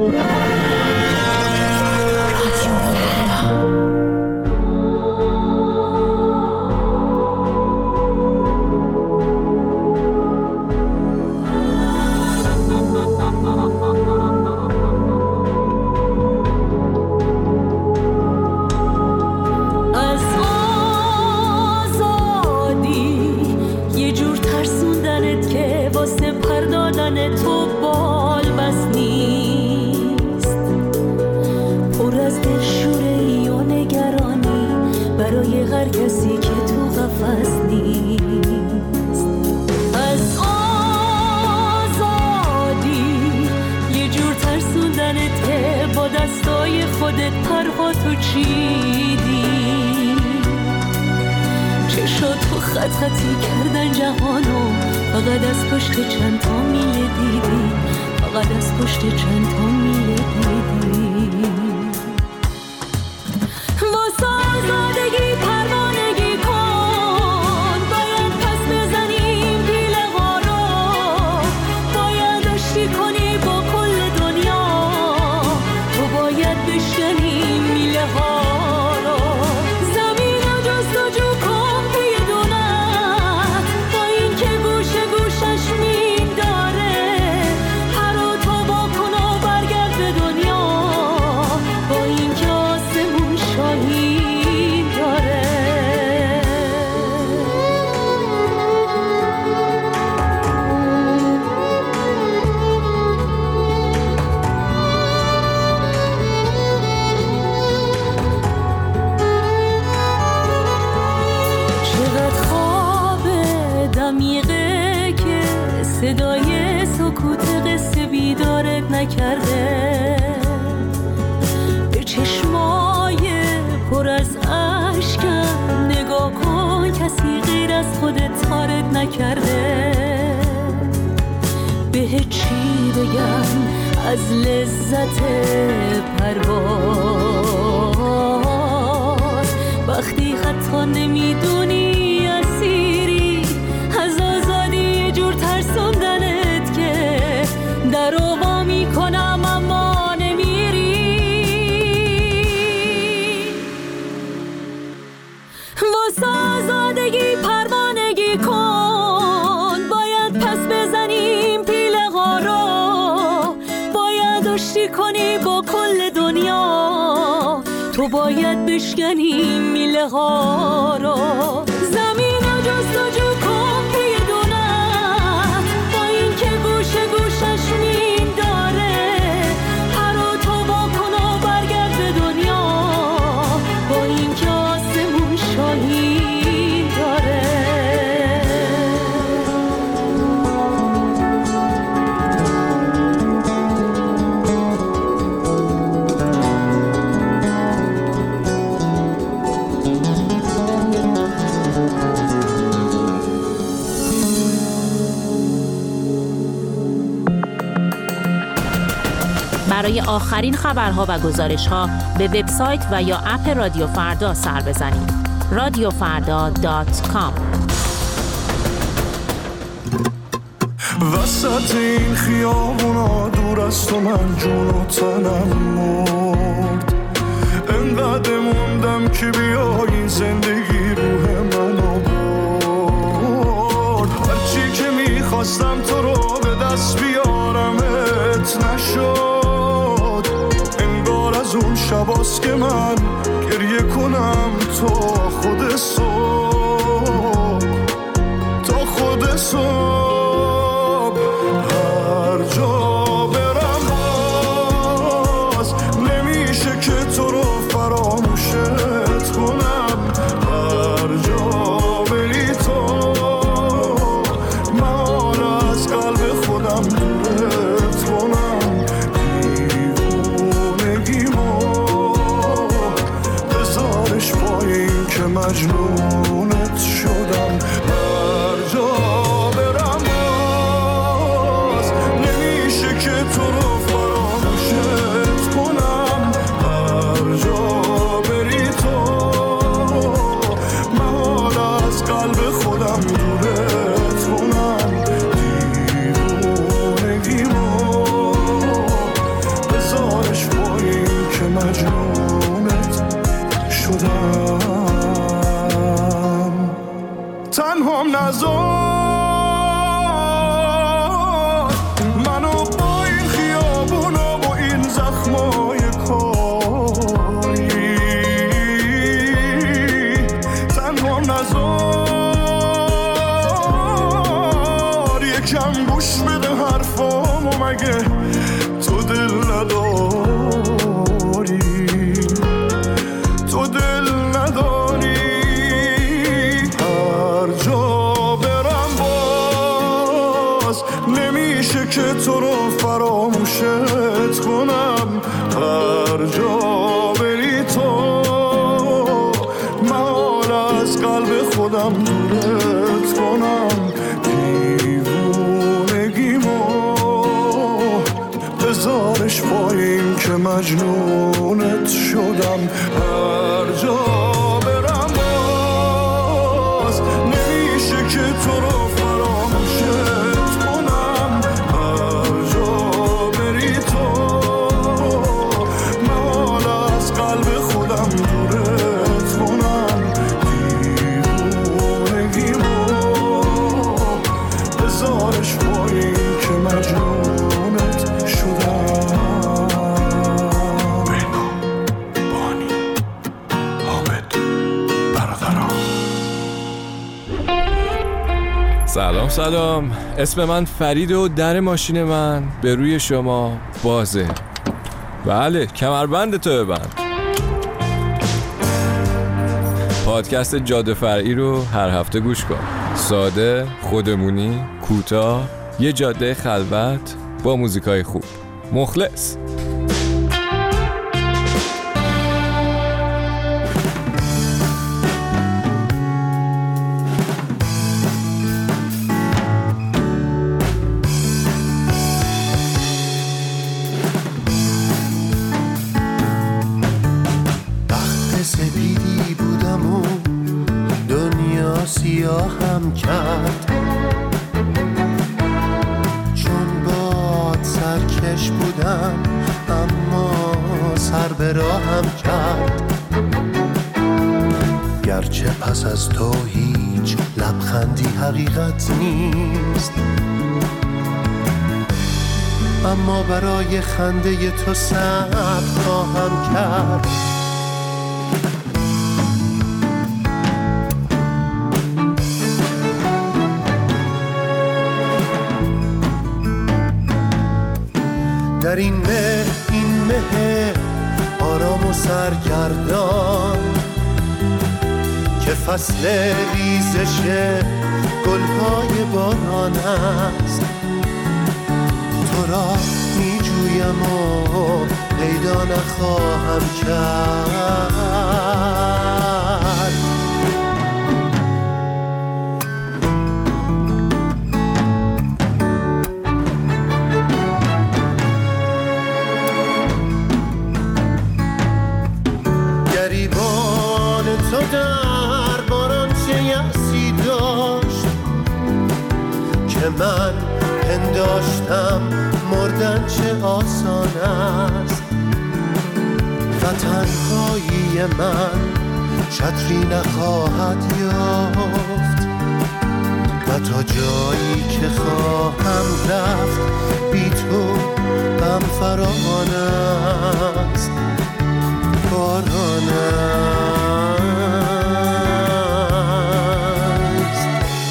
صدای سکوت قصه بیدارت نکرده، به چشمای پر از اشکم نگاه کن، کسی غیر از خودت تارت نکرده. به چی بگم از لذت پرواز، وقتی حتی نمیدونی اسیری از آزادی، یه جور ترسوندنت که در رو وا میکنم اما نمیری. واسه آزادگی پروانگی کن، باید پس بزنیم پیله‌ها رو، باید آشتی کنی با کل دنیا، تو باید بشکنی میله ها رو. زمین رو جستجو کن بدونم، با این که گوشه گوشش مین داره، پر و تو با کن و برگرد به دنیا، با این که آسمون شاهین داره. برای آخرین خبرها و گزارش‌ها به وبسایت و یا اپ رادیو فردا سر بزنید. radiofarda.com. وسط این خیابونا دور از تو من جون و تنم مرد، انقدر موندم که بیای زندگی روح منو برد. هرچی که میخواستم تو رو به دست بیارمت نشد، از اون شباست که من گریه کنم تا خود صبح، تا خود صبح. هر جا برم باز نمیشه که تو رو فراموشت کنم، هر جا بری تو من از قلب خودم دورت کنم. که مجنونت شدم، هر جا برم نزار منو با این خیابونا با این زخمای کاری تنها نزار یکم گوش بده حرفامو مگه تو دل نداری تو دل نداری هر جا برم باز نمیشه که تو رو فراموشت کنم هر جا بری تو محال از قلب خودم دورت کنم دیوونگیمو بذارش پایین که مجنونت شدم هر جا برم باز نمیشه که تو رو فراموشت کنم هر جا بری تو محال از قلب خودم دورت کنم دیوونگیمو بذارش پایین که مجنونت شدم بینا بانی حامد برادران. سلام اسم من فریده و در ماشین من به روی شما بازه. بله کمربند تو ببند. پادکست جاده فرعی رو هر هفته گوش کن. ساده، خودمونی، کوتاه، یه جاده خلوت با موزیکای خوب. مخلص. وقت سپیدی بودم و دنیا سیاهم کرد چون باد سرکش بودم اما سر به راهم کرد گرچه پس از تو هیچ لبخندی حقیقت نیست اما برای خنده تو صبر خواهم کرد در این مه آرام و سرگردان که فصل ریزش گلهای باران است تو را می جویم و پیدا نخواهم کرد گریبان تو در باران چه یأسی داشت که من پنداشتم مردن چه آسان است و تنهایی من چتری نخواهد یافت و تا جایی که خواهم رفت بی تو غم فراوان است باران است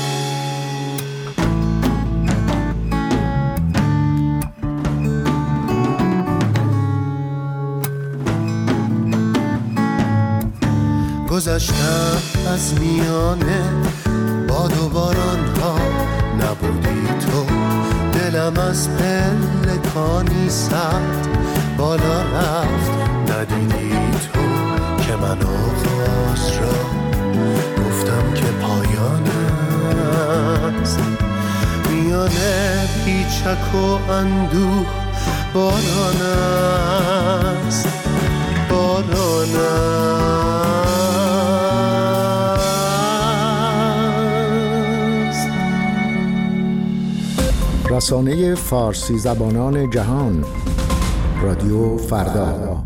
گذشتم از میانه باد و باران ها نبودی تو دلم از پلکانی سرد بالا رفت ندیدی تو که من آغاز را گفتم که پایان است میانه پیچک و اندوه باران است باران است. رسانه فارسی زبانان جهان رادیو فردا.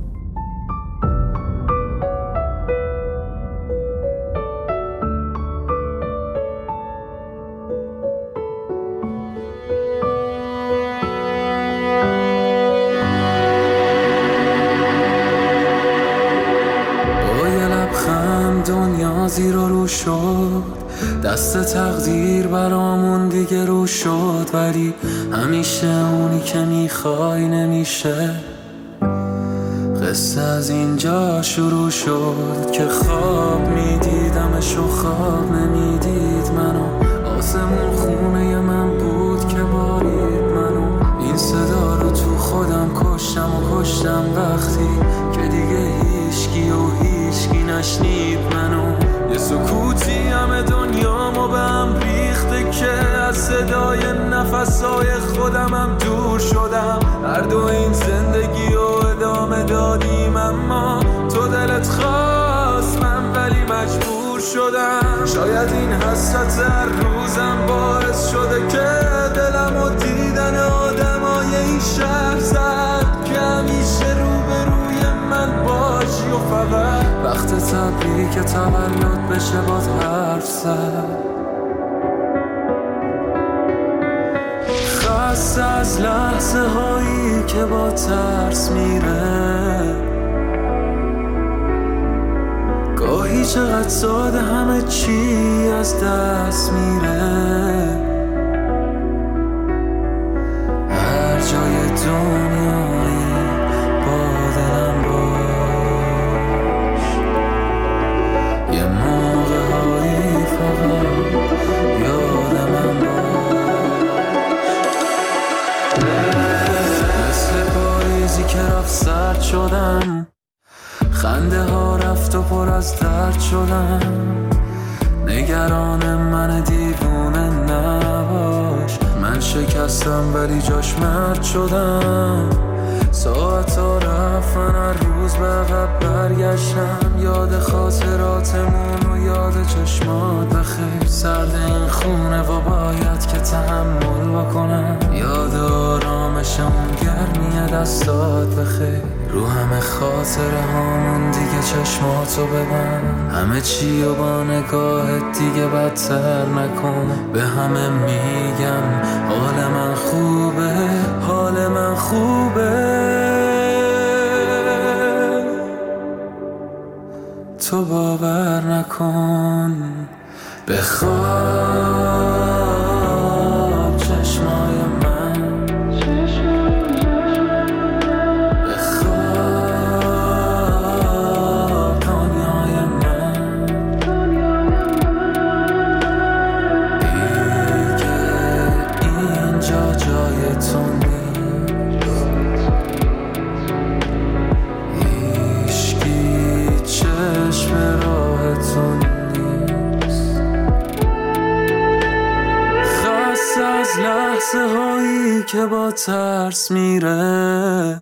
شروع شد، دست تقدیر برامون دیگه رو شد، ولی همیشه اونی که میخوای نمیشه. قصه از اینجا شروع شد که خواب میدیدمش و خواب نمیدید منو. آسمون خونه من بود که بارید منو. این صدا رو تو خودم کشتم وقتی که دیگه هیچکی و هیچکی نشنید منو. یه سکوتی همه دنیامو به هم ریخته که از صدای نفسای خودمم دور شدم. هر دو این زندگی رو ادامه دادیم، اما تو دلت خواست من ولی مجبور شدم. شاید این حسرت هر روزم باعث شده که دلم و دیدن آدمای این شهر زد که همیشه روبروی من باشی و فقط وقت تبریک تولد بشه باز حرف زد. خسته از لحظه هایی که با ترس میره، گاهی چقدر ساده همه چی از دست میره. هر جای دنیایی با دلم باش، یه موقع هایی فقط یاد من باش. مثل پاییزی که رفت سرد شدم، خنده ها رفت و پر از درد شدم. نگران من دیوونه نباش، من شکستم ولی جاش مرد شدم. ساعت ها رفتن، هر روز به عقب برگشتم. یاد خاطراتمون و یاد چشمات بخیر. سرد این خونه و باید که تحمل بکنم. یاد آرامش اون گرمی دستات بخیر. رو همه خاطره هامون دیگه چشماتو ببند. همه چی و با نگاهت دیگه بدتر نکن. به همه میگم حال من خوبه، حال من خوبه. تو باور نکن. بخواب چشمای من، بخواب دنیای من. دیگه اینجا جای تو نیست، هیچکی چشم راه تو نیست. خسته از لحظه هایی که با ترس میره،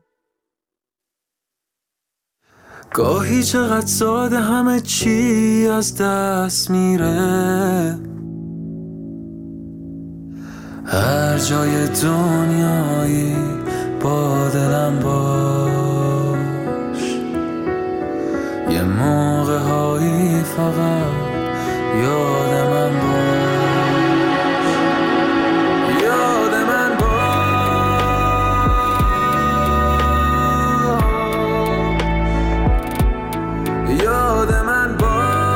گاهی چقدر ساده همه چی از دست میره. هر جای دنیایی با دلم باش، یه موقع هایی فقط یاد من باش. یاد من باش، یاد من باش.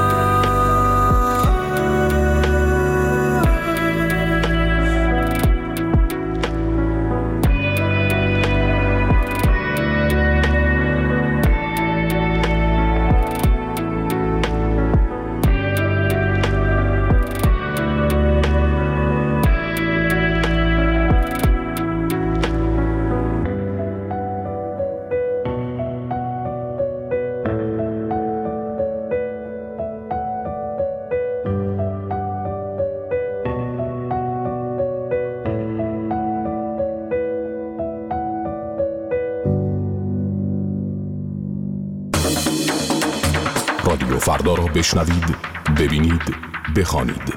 رادیو فردا را بشنوید، ببینید، بخوانید.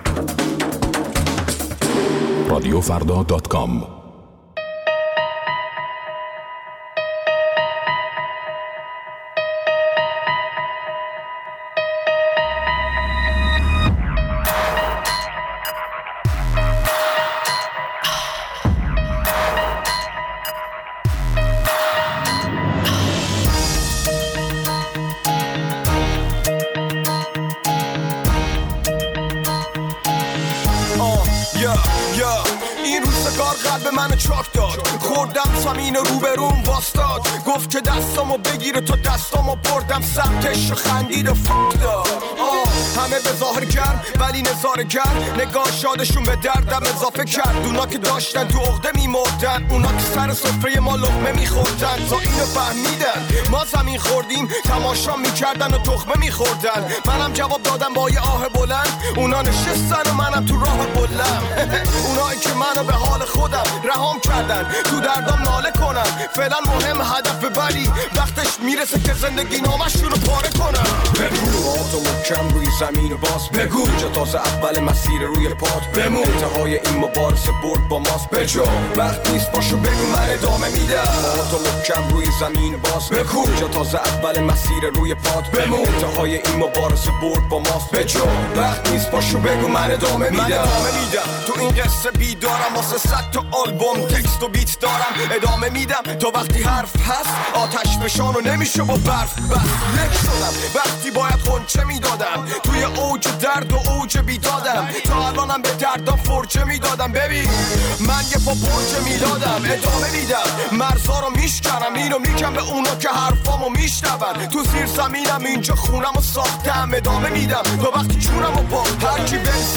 radiofrda.com منو چاک داد. خوردم زمین روبروم واستاد، گفت که دستامو بگیره تو دستامو بردم سمتش و خندید و فک داد. همه به ظاهر گرم ولی نظاره گرم، نگاه شادشون به دردم اضافه کرد. اونا که داشتن تو عقده میمردن، اونا که سر سفره ما لقمه میخوردن تا اینو فهمیدن ما زمین خوردیم، تماشا میکردن و تخمه میخوردن. منم جواب دادم با یه آه بلند، اونا نشستن و منم تو راه بلند. اونایی که منو به حال خودم رهام کردن، تو دردم ناله کنن. فعلا مهم هدف ولی وقتش میرسه که زندگی نامشون رو پاره کنم. بگو تو محکم روی زمین باز بگو، جا تازه اول مسیر روی پات بمون. انتهای این مبارزه برد با ماست بجا، وقت نیست باشو بگو من ادامه میدم. تو محکم روی زمین باز بگو، جا تازه اول مسیر روی پات بمون. انتهای این مبارزه برد با ماست بجا، وقت نیست باشو بگو من ادامه میدم. تو این قصه بیدارم واسه 100 تا آلبوم تکست و بیت دارم، ادامه میدم تا وقتی حرف هست آتش فشان و نمیشه با برف. بس یک شدم وقتی باید خونچه میدادم، توی اوج درد و اوج بیدادم. تا الانم به دردم فرجه میدادم. ببین من یه پا برج میدادم، ادامه میدم. مرزا رو میشکنم، اینو میگم به اونا که حرفامو میشنون. تو زیر زمینم اینجا خونمو ساختم، ادامه میدم تا وقتی جونمو باختم. هرکی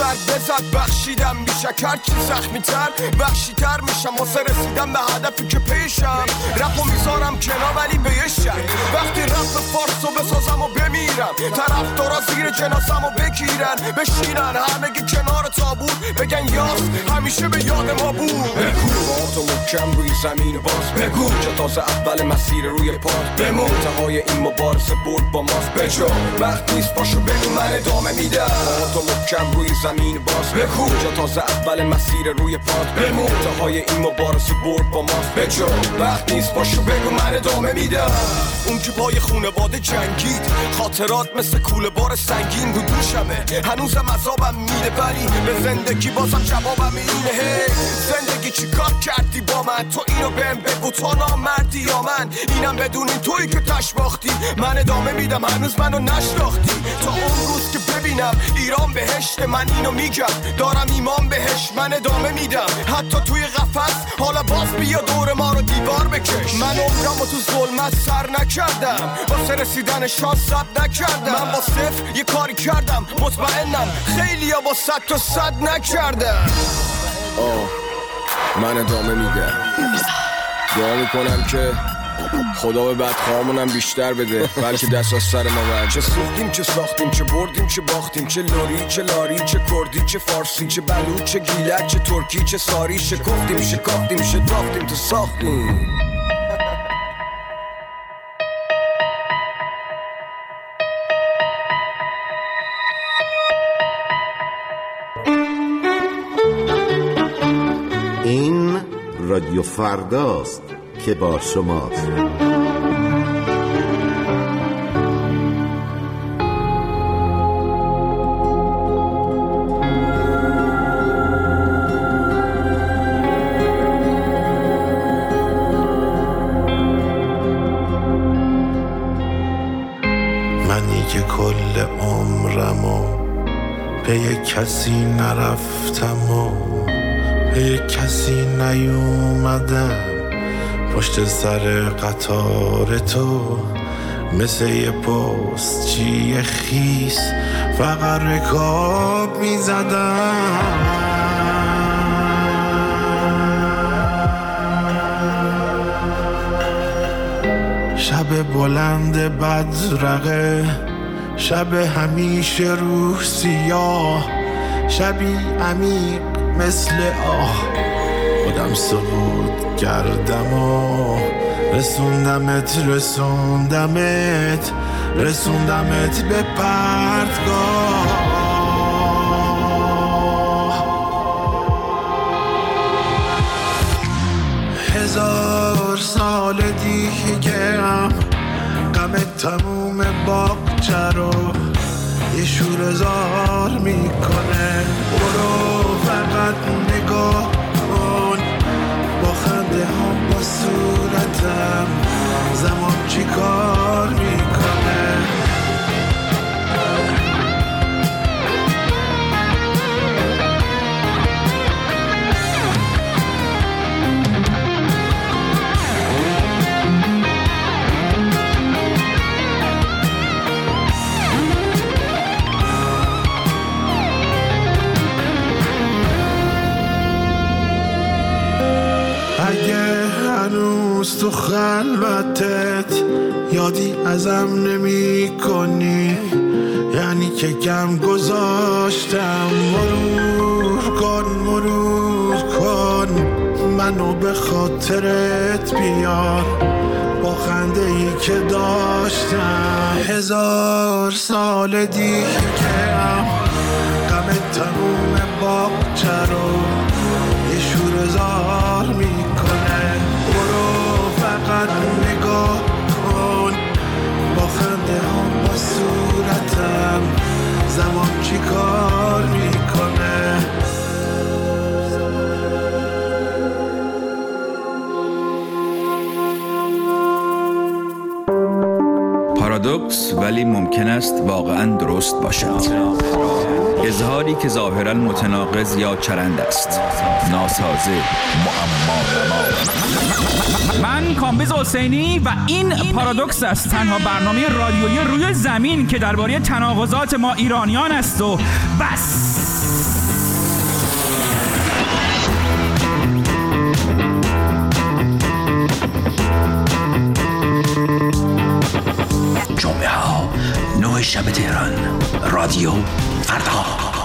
بزد بخشیدم، بیشک هرچی زخمی تر بخشی تر میشم واسه رسیدم به هدفی که پیشم. رپو میذارم کنار ولی به یه شک، وقتی رپ فارسو بسازم و بمیرم، طرفدارا زیر جنازمو بگیرن بشینن همگی کنار تابوت بگن یاس همیشه به یاد ما بود. بگو تو محکم روی زمین باز بگو، جا تازه اول مسیر روی پات بمون. انتهای این مبارزه برد با ماست بجا، وقت نیست باشو بگو من ادامه میدم. تو محکم روی زمین باز بگو، جا تازه اول مسیر روی پات بمون. انتهای این مبارزه برد با ماست بجا، وقت نیست باشو بگو من ادامه میدم. اون که پای خونواده جنگید، خاطرات مثل کوله بار سنگین رو دوشمه. هنوزم عذابم میده ولی به زندگی بازم جوابم اینه. زندگی چی کار کردی با من؟ تو اینو بهم بگو تو نامردی یا من؟ اینم بدونی تویی که تش باختی، من ادامه میدم هنوز منو نشناختی. تا اون روز که ببینم ایران بهشت، من اینو میگم دارم ایمان بهش، من ادامه میدم. حتی توی قفس حالا باز بیا دور ما رو دیوار بکش. من عمرمو تو ظلمت سر نکردم، واسه رسیدن شانس ثبت نکردم. من با صفر یه کاری کردم، مطمئنم خیلی ها با 100 تا 100 نکردم. من ادامه میدم، دعا میکنم که خدا به بدخواهامونم بیشتر بده، بلکه دست از سر ما برد. چه سوختیم چه ساختیم، چه بردیم چه باختیم، چه لوری چه لاری، چه کردی چه فارسی، چه بلوچ چه گیلک، چه ترکی چه ساری، شکفتیم شکافتیم شتافتیم تو ساختیم. این رادیو فرداست که با شماست. منی که کل عمرمو پی کسی نرفتم و پی کسی نیومدم، پشت سر قطار تو مثل یه پستچی خیس فقط رکاب میزدم. شب بلند بدرقه، شب همیشه روح سیاه، شبی عمیق مثل آه، خودم سقوط کردم و رسوندمت به پرتگاه. هزار سال دیگه غم تموم باغچه رو یه شور زار میکنه. برو فقط نگاه کن با خنده هم با صورتم، زمان چی کار میکنه. خلوتت یادی ازم نمی کنی، یعنی که کم گذاشتم. مرور کن منو به خاطرت بیار، با خنده ای که داشتم. 1000 سال دیگه غم تموم باغچه رو یه شور زار میکنه. برو فقط نگاه کن، با خنده هم با صورتم زمان چی کار میکنه. پارادوکس ولی ممکن است واقعا درست باشد. اظهاری که ظاهرا متناقض یا چرند است، ناسازه، معما. من کامبیز حسینی و این پارادوکس است، تنها برنامه رادیویی روی زمین که درباره تناقضات ما ایرانیان است و بس. جمعه ها 9 شب تهران، رادیو فردا.